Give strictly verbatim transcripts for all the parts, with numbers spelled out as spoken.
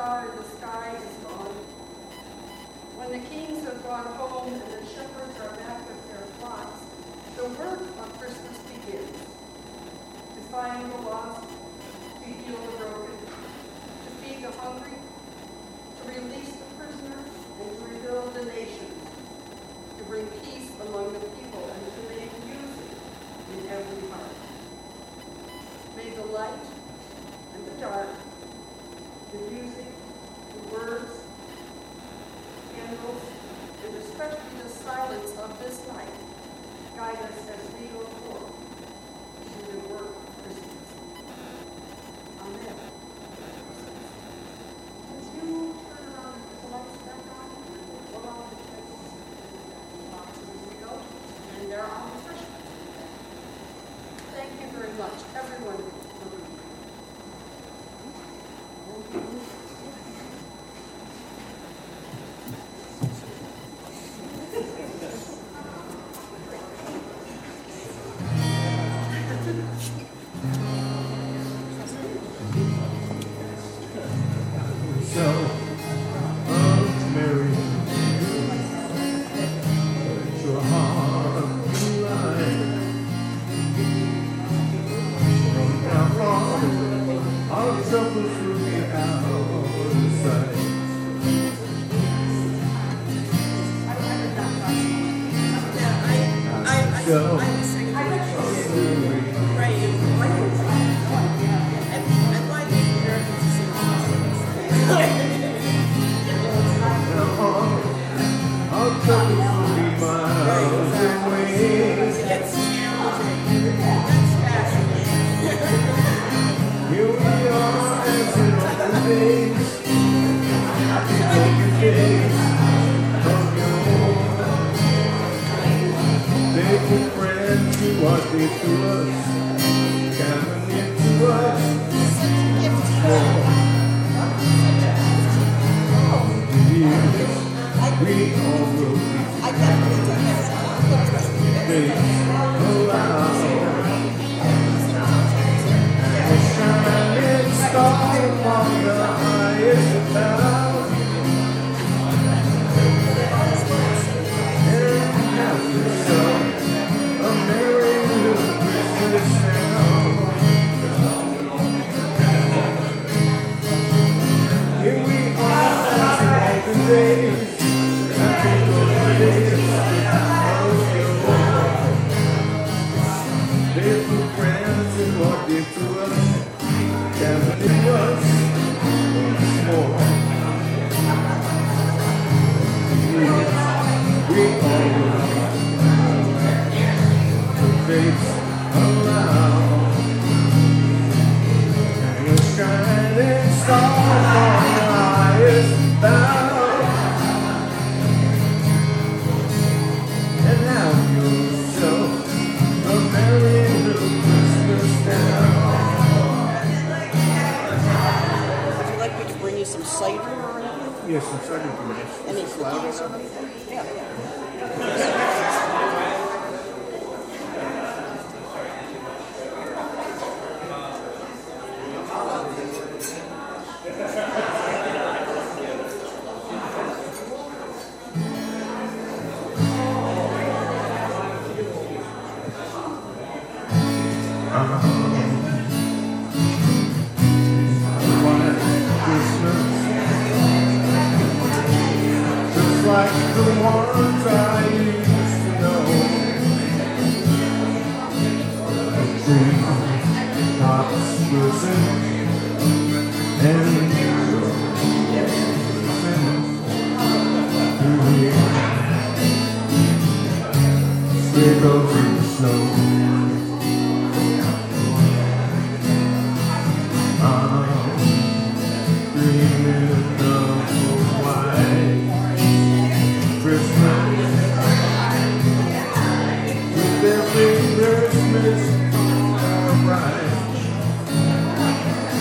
star in the sky is gone. When the kings have gone home and the shepherds are back with their flocks, the work of Christmas begins. To find the lost, to heal the broken, to feed the hungry, to release the prisoners, and to rebuild the nations, to bring peace among the people, and to make music in every heart. May the light and the dark, the music, the words, candles, and especially the silence of this night guide us as we go forward to the work of Christmas. Amen. As you turn around and put the lights back on, we'll go on the tables and boxes as we go, and they're on the refreshments. Thank you very much, everyone, for being here. Christmas, Christmas, alright.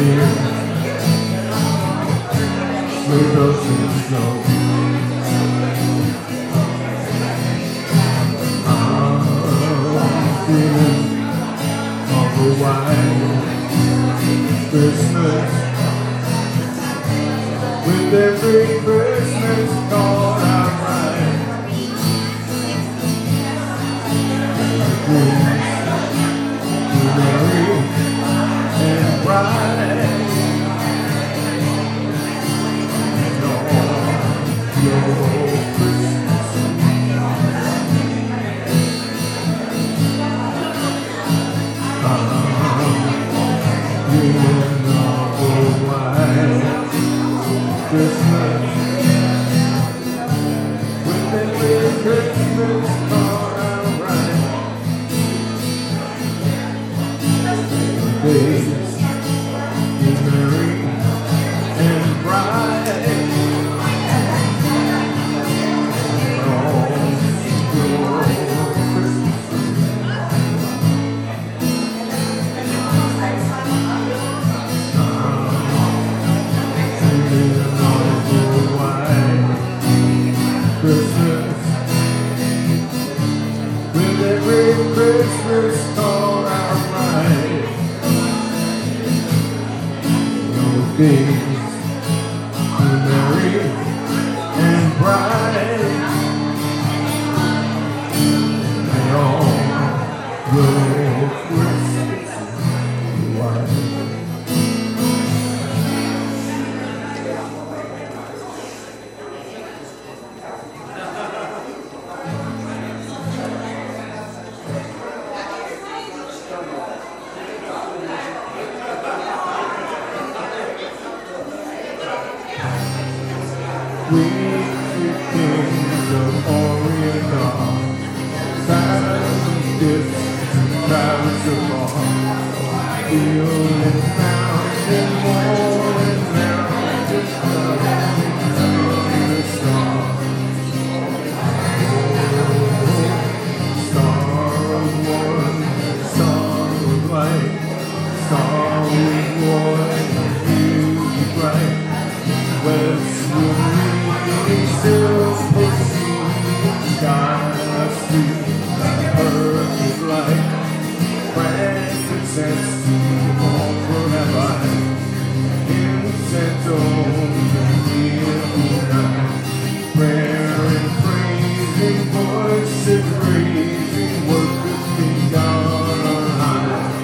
With ocean snow. I'm feeling of a white Christmas. With every Christmas card I write, merry and bright. Christmas, with every Christmas card I write, days is merry and bright. Christmas, with every Christmas card I write, no days are merry and bright, and all your Christmas white. We the kings of Orient are silent distant, silence afar. Feel it mountain, morning mountain, the star. Oh, star of one, star of light, star with one, beauty bright. West wind still proceeds, guide us to perfect light. Frankincense to all forever, incense on the midnight. Prayer and praising voices raising, worshiping God on high.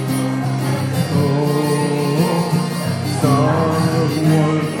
Oh, star of one,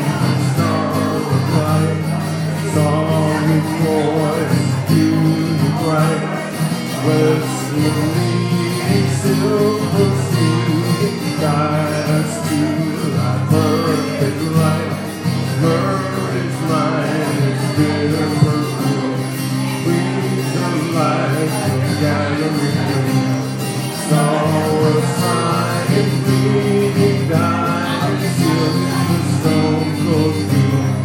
song with voice, beauty bright, west wind still proceeding, guide us to thy perfect light. Myrrh is mine, its bitter perfume, breathe of life, gathering. Star of sign and bleeding, died, sealed in the stone cold tomb.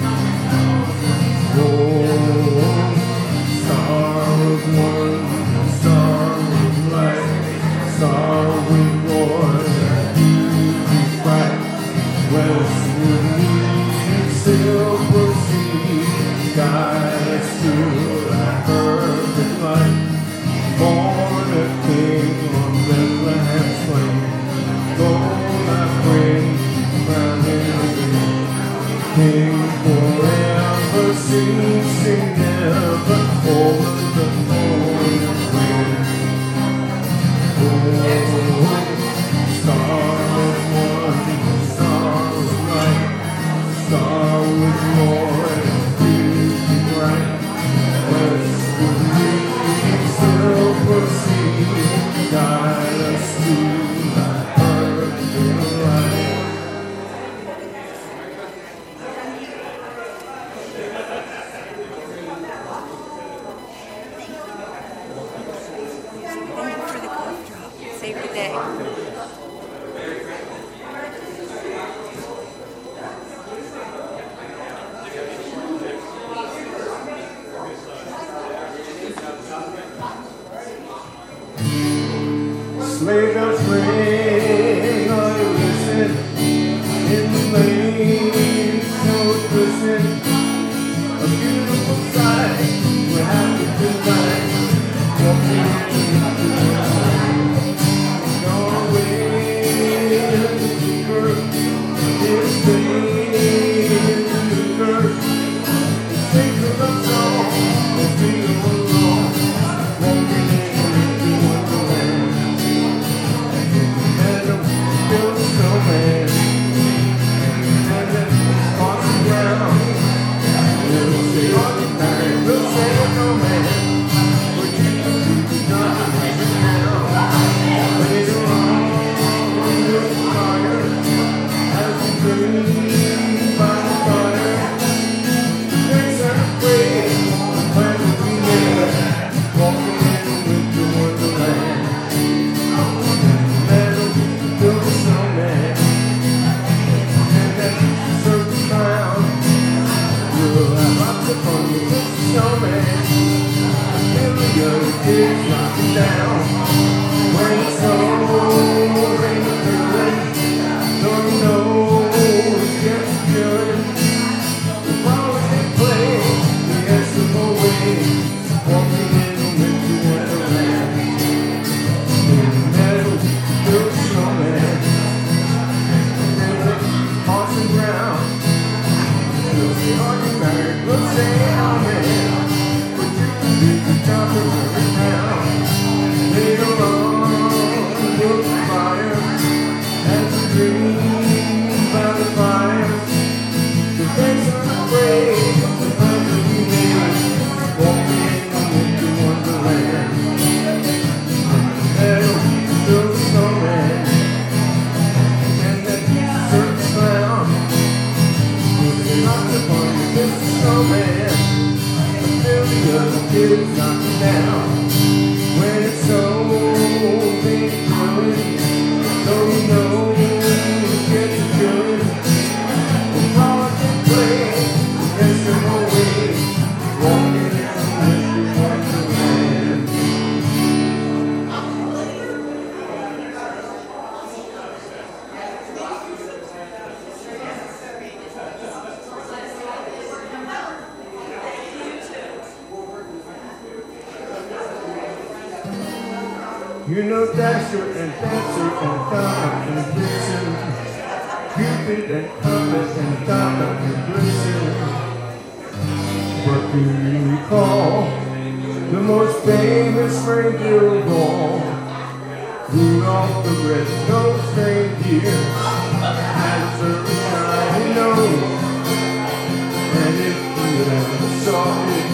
Oh, star of one, star of light, star with voice, beauty bright. Westward leading, still proceed, guide us to thy perfect light. Born a king on Bethlehem's plain, gold I bring, crown him king forever, sing, sing never, over the morning wind. Oh, star of one, star of light, star with more. lane, so glisten, a beautiful sight. We're happy tonight, walking in the moonlight. Gone away in the curve, it's staying in the curve. Sing the love song, as we go along, walking in the wonderland. And I'm still a snowman. You know Dasher and Dancer and Comet and Blitzen, Cupid and Comet and Comet and Blitzen. But do you recall the most famous reindeer of all? Rudolph the red-nosed reindeer has a shiny nose, and if you ever saw it,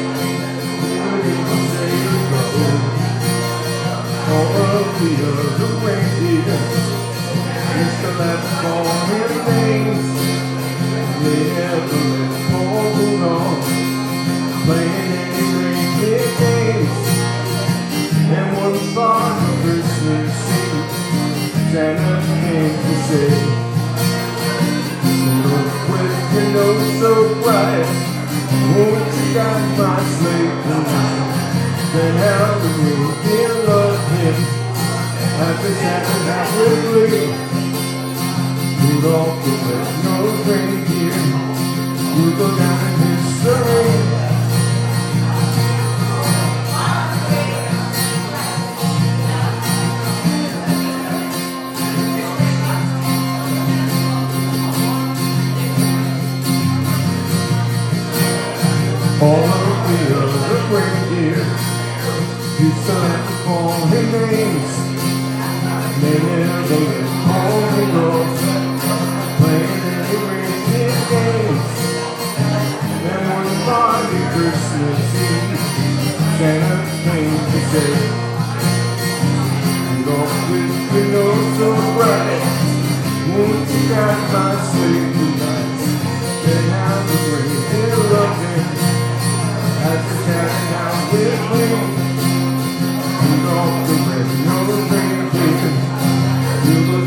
you would even say so. All of the other reindeer used to let all their names. They never let Paul Rudolph playing any reindeer games. And one far Christmas Eve, Santa came to say, look with your nose so bright, won't you guide my sleigh tonight? Then how the reindeer loved him as they sat out with glee. Rudolph the red-nosed reindeer would go down in history. All of the other reindeer used to like to call him names. They never let Paul Rudolph playing any reindeer games. And one foggy Christmas Eve, Santa came to say, Rudolph with your nose so bright, won't you guide my sleigh tonight? Then how the reindeer loved him as the cat out with me. Rudolph the red-nosed reindeer, you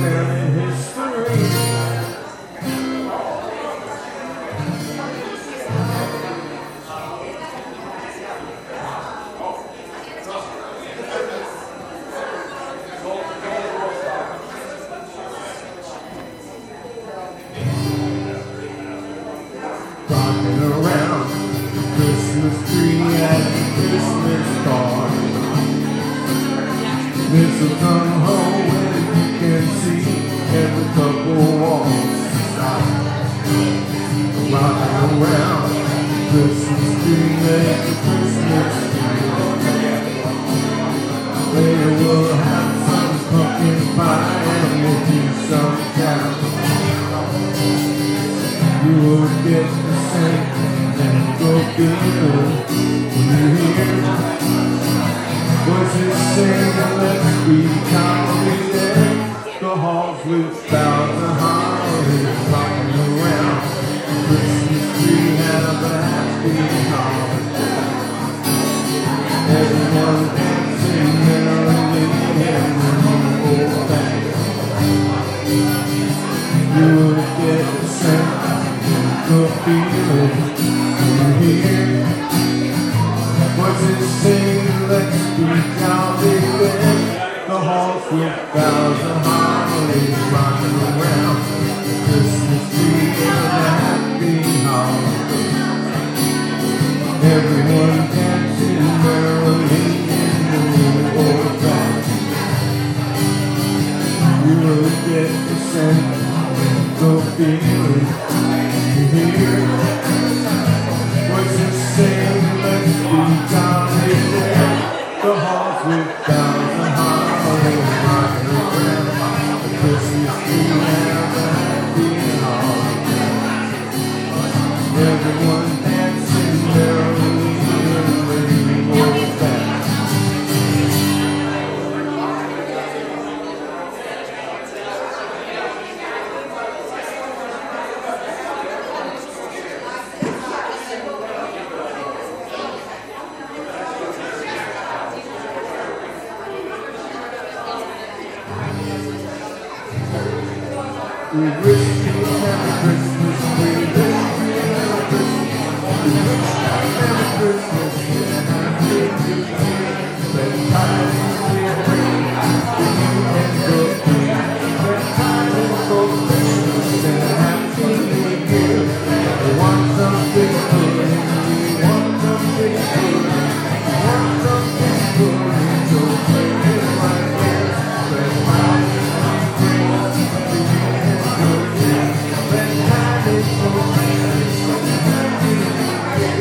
get the same and go feeling when you hear voices saying, let's be confident. The halls with thousand hollies rocking around. Christmas tree have a happy holiday. Everyone dancing merrily and old back. You will get the sense and the feeling when you hear voices saying, let's be jolly then. The halls with thousand hollies rocking around. Christmas tree and a happy holiday. Everyone dancing merrily in the old back. You will get the sense and the feeling you hear voices saying, let's be jolly there. The halls with thousand hollies rocking around. The Christmas tree and a happy holiday. Everyone dancing merrily in the old back. We wish you a Merry Christmas, we wish you a Merry Christmas, we wish you a Merry Christmas, and a Happy New Year. Let tidings we bring to you and your king. Let tidings for Christmas and a Happy New Year. We want something good, we want something good, we want something good, so bring it right here. Let tidings we bring to you and your king. Let tidings for Christmas and a Happy New Year.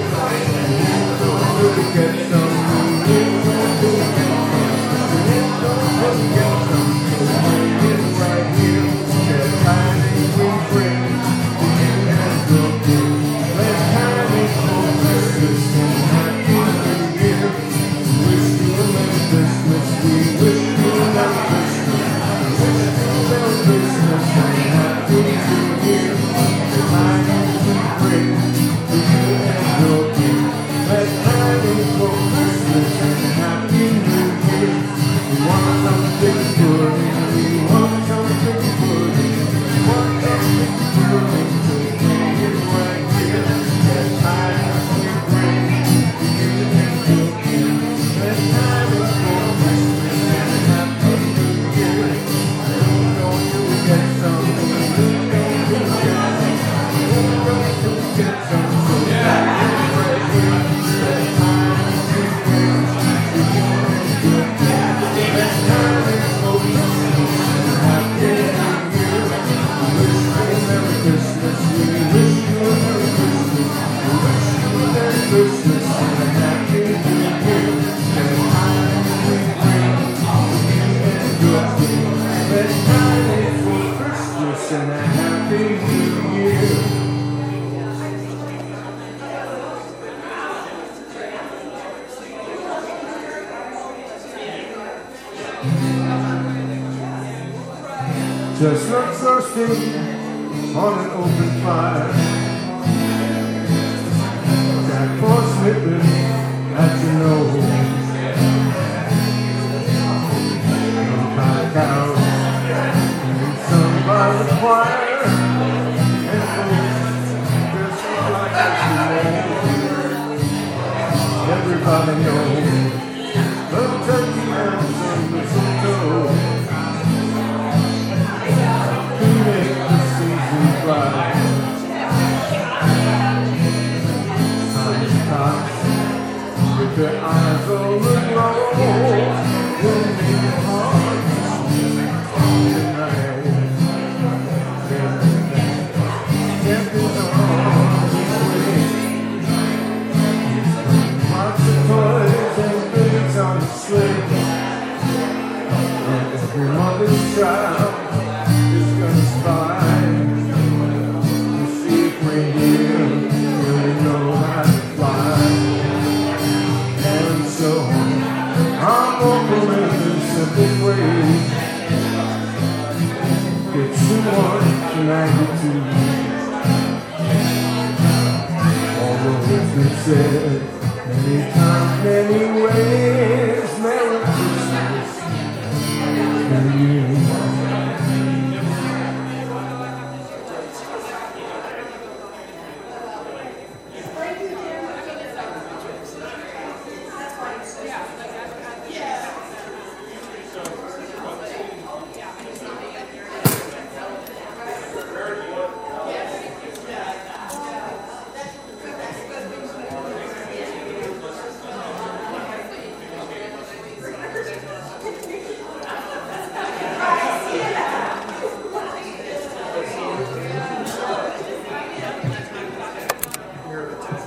We'll get some new we'll get some, we'll get some, so bring it right here. Let tidings we bring to you and your king. Let tidings for Christmas and a Happy New Year. We wish you a Merry Christmas, we wish you a Merry Christmas, we wish you a Merry Christmas and a Happy New Year. Let tidings we bring to you and your king. Let tidings for Christmas and a Happy New Year. We want something good, we want something good, we want something good, so bring it right here. Let tidings we bring to you and your king. Let tidings for Christmas and a Happy New Year. You know you'll get some, you know you'll get some, you know you'll get some, so bring it right here. Let tidings we bring to you and your king. Let tidings for Christmas and a Happy New Year. We wish you a Merry Christmas, we wish you a Merry Christmas, we wish you a Merry Christmas and a Happy New Year. Let tidings we bring to you and your king. Let tidings for Christmas and a Happy New Year. Chestnuts roasting on an open fire. Jack Frost slipping at your nose. Some kind of cows being sung by the choir. And folks, there's some like us. Everybody knows the turkey and some mistletoe. Make the season fly. Sun tops with their eyes.